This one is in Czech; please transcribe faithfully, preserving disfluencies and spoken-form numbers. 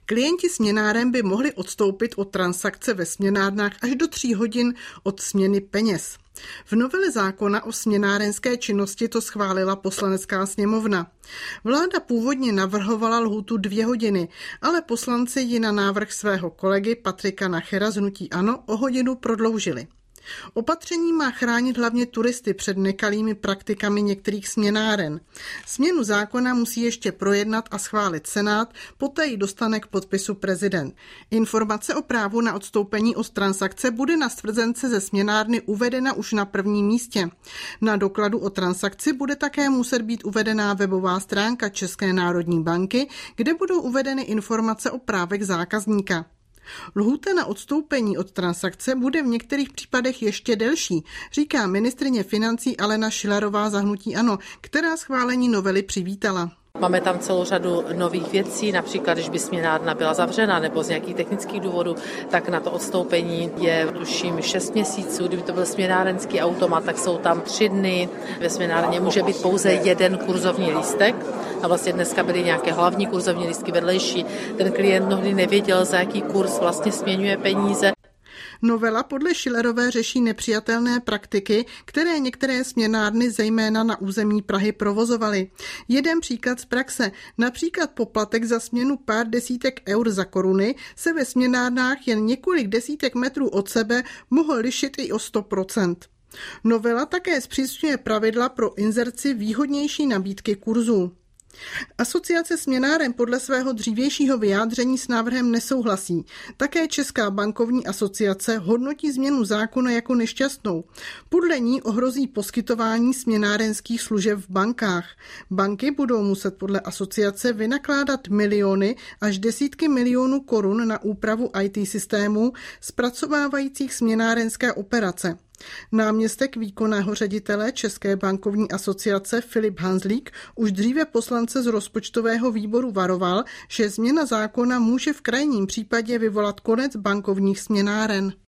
Klienti směnáren by mohli odstoupit od transakce ve směnárnách až do tří hodin od směny peněz. V novele zákona o směnárenské činnosti to schválila Poslanecká sněmovna. Vláda původně navrhovala lhůtu dvě hodiny, ale poslanci ji na návrh svého kolegy Patrika Nachera z hnutí ANO o hodinu prodloužili. Opatření má chránit hlavně turisty před nekalými praktikami některých směnáren. Změnu zákona musí ještě projednat a schválit Senát, poté ji dostane k podpisu prezident. Informace o právu na odstoupení od transakce bude na stvrzence ze směnárny uvedena už na prvním místě. Na dokladu o transakci bude také muset být uvedená webová stránka České národní banky, kde budou uvedeny informace o právech zákazníka. Lhůta na odstoupení od transakce bude v některých případech ještě delší, říká ministryně financí Alena Schillerová za hnutí ANO, která schválení novely přivítala. Máme tam celou řadu nových věcí, například když by směnárna byla zavřena nebo z nějakých technických důvodů, tak na to odstoupení je tuším šest měsíců. Kdyby to byl směnárenský automat, tak jsou tam tři dny. Ve směnárně může být pouze jeden kurzovní lístek. A vlastně dneska byly nějaké hlavní kurzovní lístky vedlejší. Ten klient mnohdy nevěděl, za jaký kurz vlastně směňuje peníze. Novela podle Schillerové řeší nepřijatelné praktiky, které některé směnárny zejména na území Prahy provozovaly. Jeden příklad z praxe, například poplatek za směnu pár desítek eur za koruny, se ve směnárnách jen několik desítek metrů od sebe mohl lišit i o sto procent. Novela také zpřísňuje pravidla pro inzerci výhodnější nabídky kurzů. Asociace směnáren podle svého dřívějšího vyjádření s návrhem nesouhlasí. Také Česká bankovní asociace hodnotí změnu zákona jako nešťastnou. Podle ní ohrozí poskytování směnárenských služeb v bankách. Banky budou muset podle asociace vynakládat miliony až desítky milionů korun na úpravu í té systémů zpracovávajících směnárenské operace. Náměstek výkonného ředitele České bankovní asociace Filip Hanzlík už dříve poslance z rozpočtového výboru varoval, že změna zákona může v krajním případě vyvolat konec bankovních směnáren.